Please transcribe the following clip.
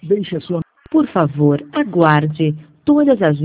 Deixe a sua... Por favor, aguarde. Todas as